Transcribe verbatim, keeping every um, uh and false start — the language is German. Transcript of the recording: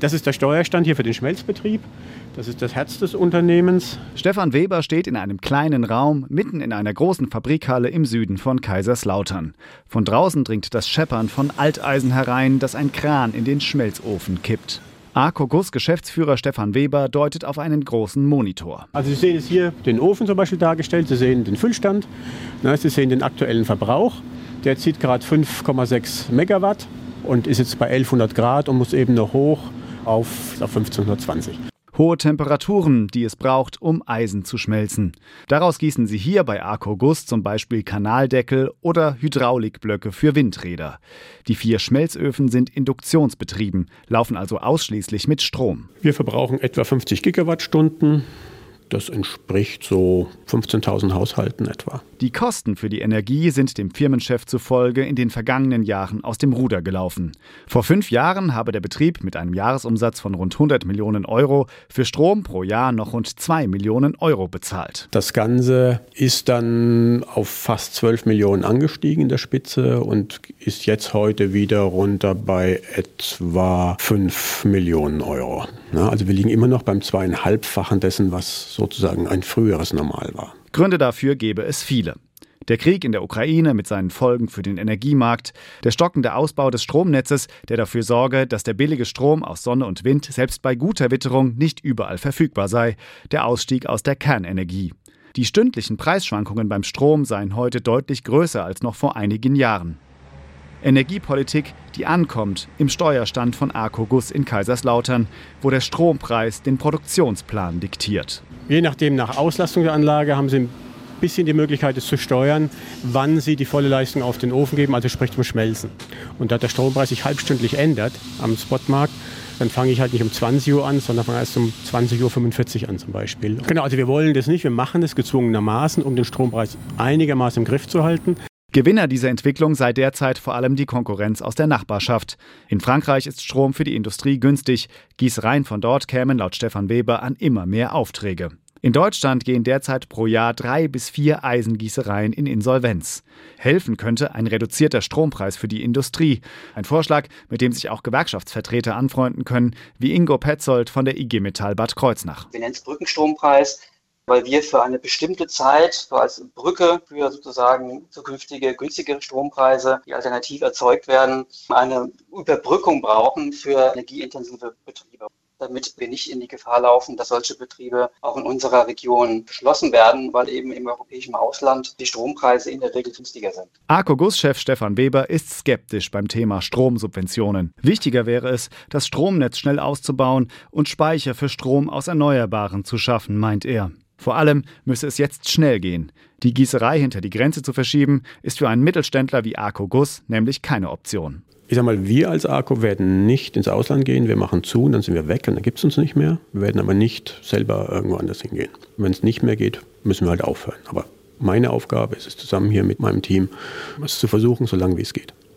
Das ist der Steuerstand hier für den Schmelzbetrieb. Das ist das Herz des Unternehmens. Stefan Weber steht in einem kleinen Raum mitten in einer großen Fabrikhalle im Süden von Kaiserslautern. Von draußen dringt das Scheppern von Alteisen herein, das ein Kran in den Schmelzofen kippt. AKO Guss Geschäftsführer Stefan Weber deutet auf einen großen Monitor. Also Sie sehen jetzt hier den Ofen zum Beispiel dargestellt, Sie sehen den Füllstand, Sie sehen den aktuellen Verbrauch. Der zieht gerade fünf Komma sechs Megawatt und ist jetzt bei elfhundert Grad und muss eben noch hoch auf, auf fünfzehnhundertzwanzig. Hohe Temperaturen, die es braucht, um Eisen zu schmelzen. Daraus gießen sie hier bei AKO Guss zum Beispiel Kanaldeckel oder Hydraulikblöcke für Windräder. Die vier Schmelzöfen sind induktionsbetrieben, laufen also ausschließlich mit Strom. Wir verbrauchen etwa fünfzig Gigawattstunden. Das entspricht so fünfzehntausend Haushalten etwa. Die Kosten für die Energie sind dem Firmenchef zufolge in den vergangenen Jahren aus dem Ruder gelaufen. Vor fünf Jahren habe der Betrieb mit einem Jahresumsatz von rund hundert Millionen Euro für Strom pro Jahr noch rund zwei Millionen Euro bezahlt. Das Ganze ist dann auf fast zwölf Millionen angestiegen in der Spitze und ist jetzt heute wieder runter bei etwa fünf Millionen Euro. Also wir liegen immer noch beim zweieinhalbfachen dessen, was sozusagen ein früheres Normal war. Gründe dafür gäbe es viele. Der Krieg in der Ukraine mit seinen Folgen für den Energiemarkt, der stockende Ausbau des Stromnetzes, der dafür sorge, dass der billige Strom aus Sonne und Wind selbst bei guter Witterung nicht überall verfügbar sei, der Ausstieg aus der Kernenergie. Die stündlichen Preisschwankungen beim Strom seien heute deutlich größer als noch vor einigen Jahren. Energiepolitik, die ankommt im Steuerstand von AKO Guss in Kaiserslautern, wo der Strompreis den Produktionsplan diktiert. Je nachdem, nach Auslastung der Anlage haben Sie ein bisschen die Möglichkeit, es zu steuern, wann Sie die volle Leistung auf den Ofen geben, also sprich zum Schmelzen. Und da der Strompreis sich halbstündlich ändert am Spotmarkt, dann fange ich halt nicht um zwanzig Uhr an, sondern fange erst um zwanzig Uhr fünfundvierzig an zum Beispiel. Genau, also wir wollen das nicht, wir machen das gezwungenermaßen, um den Strompreis einigermaßen im Griff zu halten. Gewinner dieser Entwicklung sei derzeit vor allem die Konkurrenz aus der Nachbarschaft. In Frankreich ist Strom für die Industrie günstig. Gießereien von dort kämen laut Stefan Weber an immer mehr Aufträge. In Deutschland gehen derzeit pro Jahr drei bis vier Eisengießereien in Insolvenz. Helfen könnte ein reduzierter Strompreis für die Industrie. Ein Vorschlag, mit dem sich auch Gewerkschaftsvertreter anfreunden können, wie Ingo Petzold von der I G Metall Bad Kreuznach. Wir nennen es Brückenstrompreis, weil wir für eine bestimmte Zeit, so als Brücke für sozusagen zukünftige günstigere Strompreise, die alternativ erzeugt werden, eine Überbrückung brauchen für energieintensive Betriebe, damit wir nicht in die Gefahr laufen, dass solche Betriebe auch in unserer Region geschlossen werden, weil eben im europäischen Ausland die Strompreise in der Regel günstiger sind. AKO Guss-Chef Stefan Weber ist skeptisch beim Thema Stromsubventionen. Wichtiger wäre es, das Stromnetz schnell auszubauen und Speicher für Strom aus Erneuerbaren zu schaffen, meint er. Vor allem müsse es jetzt schnell gehen. Die Gießerei hinter die Grenze zu verschieben, ist für einen Mittelständler wie AKO Guss nämlich keine Option. Ich sag mal, wir als AKO werden nicht ins Ausland gehen, wir machen zu und dann sind wir weg und dann gibt es uns nicht mehr. Wir werden aber nicht selber irgendwo anders hingehen. Wenn es nicht mehr geht, müssen wir halt aufhören. Aber meine Aufgabe ist es, zusammen hier mit meinem Team, es zu versuchen, so lange wie es geht.